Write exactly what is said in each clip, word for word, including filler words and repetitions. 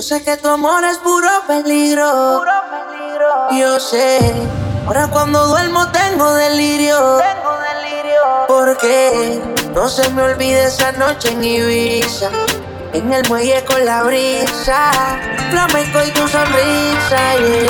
sé que tu amor es puro peligro, puro peligro. Yo sé, ahora cuando duermo tengo delirio, tengo delirio. Porque no se me olvide esa noche en Ibiza, en el muelle con la brisa, flamenco y tu sonrisa, yeah.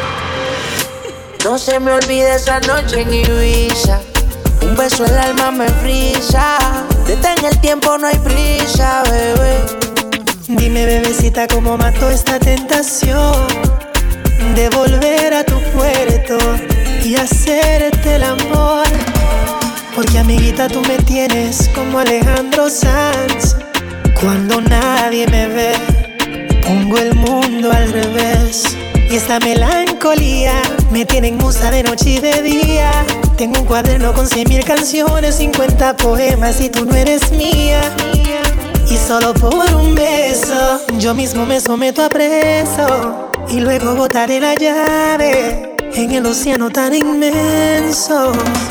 No se me olvide esa noche en Ibiza, un beso el alma me frisa. Detén el tiempo, no hay prisa, bebé. Dime, bebecita, cómo mato esta tentación de volver a tu puerto y hacerte el amor. Porque, amiguita, tú me tienes como Alejandro Sanz. Cuando nadie me ve, pongo el mundo al revés. Y esta melancolía me tiene en musa de noche y de día. Tengo un cuaderno con cien mil canciones, cincuenta poemas y tú no eres mía. Y solo por un beso yo mismo me someto a preso, y luego botaré la llave en el océano tan inmenso.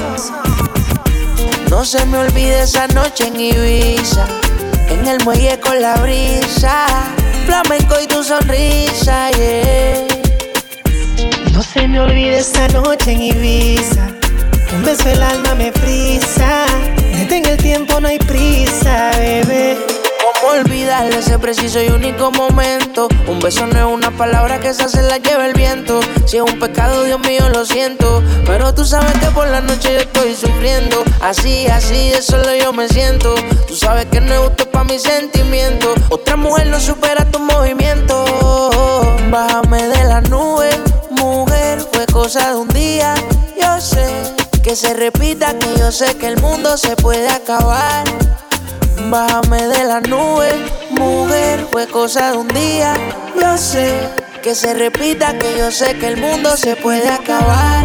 No se me olvide esa noche en Ibiza, en el muelle con la brisa, flamenco y tu sonrisa, yeah. No se me olvide esa noche en Ibiza, un beso el alma me frisa. Detén el tiempo, no hay prisa, bebé. ¿Cómo olvidar ese preciso y único momento? Un beso no es una palabra que esa se la lleva el viento. Si es un pecado, Dios mío, lo siento, pero tú sabes que por la noche yo estoy sufriendo. Así, así, de solo yo me siento. Tú sabes que no es justo pa' mis sentimientos. Otra mujer no supera tu movimiento. Bájame de la nube, mujer, fue cosa de un día. Yo sé que se repita, que yo sé que el mundo se puede acabar. Bájame de la nube, mujer, fue cosa de un día. Yo sé que se repita, que yo sé que el mundo se puede acabar.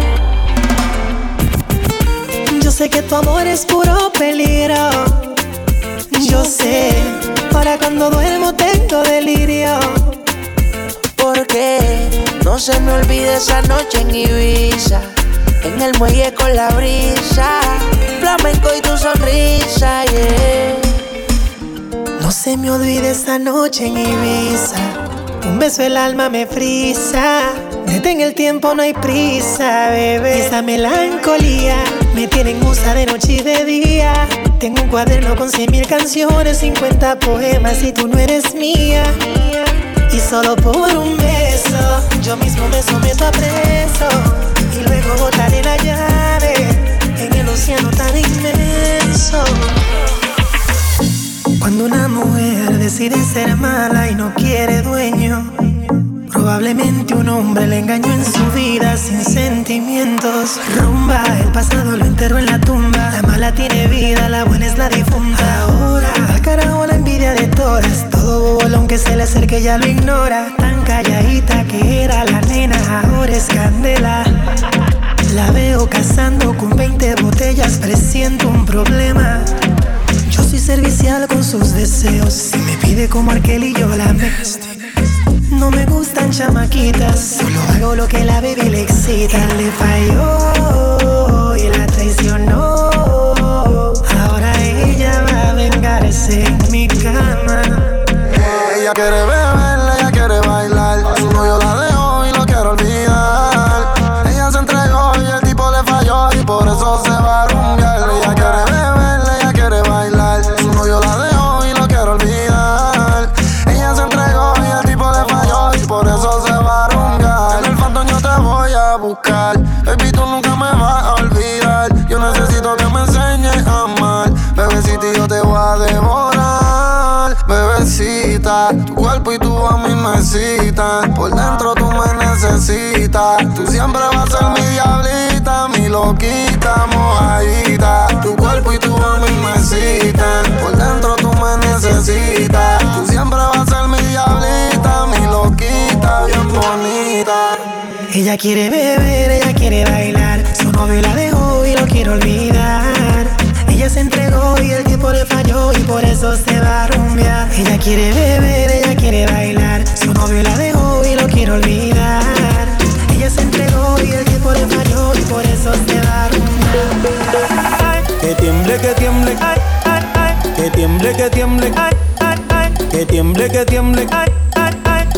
Yo sé que tu amor es puro peligro. Yo sé, para cuando duermo tengo delirio. Porque no se me olvide esa noche en Ibiza, en el muelle con la brisa, flamenco y tu sonrisa, yeah. No se me olvide esa noche en Ibiza, un beso el alma me frisa. Detén el tiempo, no hay prisa, bebé. Esa melancolía me tiene en musa de noche y de día. Tengo un cuaderno con cien mil canciones, cincuenta poemas y tú no eres mía. Y solo por un beso yo mismo me someto a preso, y luego botaré la llave en el océano tan inmenso. Cuando una mujer decide ser mala y no quiere dueño, probablemente un hombre le engañó en su vida sin sentimientos. Rumba, el pasado lo enterró en la tumba. La mala tiene vida, la buena es la difunta. Ahora, al carajo la envidia de todas. Todo bolón que se le acerque ya lo ignora. Tan calladita que era la nena, ahora es candela. La veo cazando con veinte botellas, presiento un problema. Yo soy servicial con sus deseos, si me pide como Arkel y yo la me. No me gustan chamaquitas, solo hago lo que la baby le excita. Él le falló y la traicionó, ahora ella va a vengarse en mi cama. Ella quiere beber, ella quiere bailar, a su novio la dejó y lo quiere olvidar. Ella se entregó y el tipo le falló y por eso se va a rumbear. Ella quiere beber, ella quiere bailar, su novio la dejó y lo quiere olvidar. Ella se entregó y el tipo le falló y por eso se va a rumbear. En el phantom yo te voy a buscar, baby, tú nunca me vas a olvidar. Yo necesito que me enseñes a amar, bebecita, y yo te voy a devorar. Bebecita, tu cuerpo y tu a mí me citan. Por dentro tú me necesitas. Tú siempre vas a ser mi diablita, mi loquita, mojadita. Tu cuerpo y tu a mí me citan. Por dentro tú me necesitas. Tú siempre vas a ser mi diablita, mi loquita, bien bonita. Ella quiere beber, ella quiere bailar, su novio la dejó y lo quiere olvidar. Ella se entregó y el tipo le falló y por eso se va a rumbear. Ella quiere beber, ella quiere bailar, su novio la dejó y lo quiere olvidar. Ella se entregó y el tipo le falló y por eso se va a rumbear. Que tiemble, que tiemble, ay, ay, ay. Que tiemble, que tiemble, ay, ay, ay. Que tiemble, que tiemble, ay, ay, ay.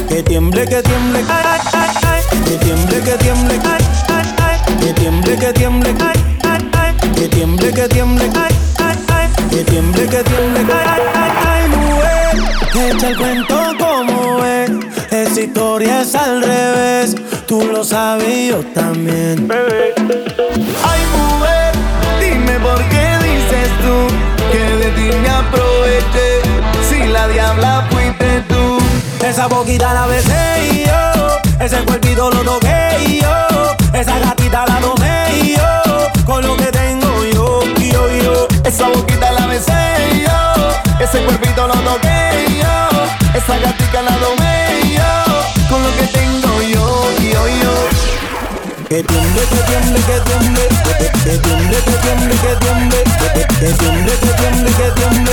Que tiemble, que tiemble, ay, ay, ay, ay. Que tiemble, que tiemble, ay, ay, ay. Que tiemble, que tiemble, ay, ay, ay. Que tiemble, que tiemble, ay, ay, ay. Que tiemble, que tiemble, ay, ay, ay, ay. Mujer, echa el cuento como es. Esa historia es al revés. Tú lo sabes y yo también, bebé. Ay, mujer, dime por qué dices tú que de ti me aproveché. Si la diabla fuiste tú. Esa boquita la besé y yo, ese cuerpito lo toqué y yo, esa gatita la tomé y yo, con lo que tengo yo, yo, yo. Esa boquita la besé y yo, ese cuerpito lo toqué y yo, esa gatita la tomé y yo, con lo que tengo yo, yo, yo. Que tiemble, que tiemble, que tiemble, que tiemble, que tiemble, que tiemble, que tiemble, que tiemble, que tiemble.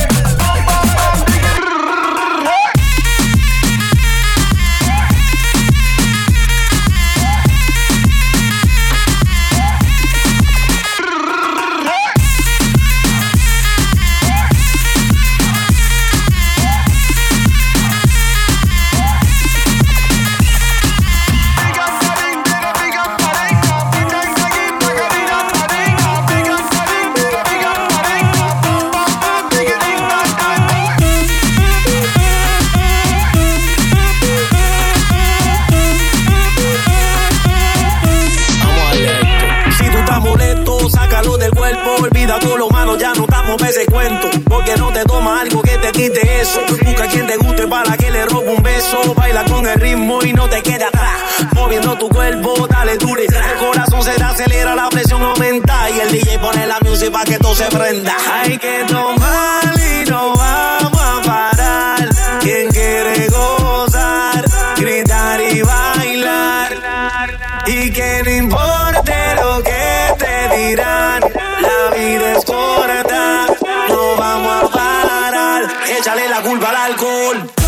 Sácalo del cuerpo, olvida todo lo malo, ya no estamos pa' ese cuento. Porque no te toma algo que te quite eso. Busca quien te guste para que le robe un beso. Baila con el ritmo y no te quede atrás. Moviendo tu cuerpo, dale duro y tras. El corazón se te acelera, la presión aumenta. Y el D J pone la música pa' que todo se prenda. Hay que tomar y no vamos a parar. Quien quiere gozar, gritar y bailar. Y que no importe lo que te dirán, la vida es corta, no vamos a parar. Échale la culpa al alcohol.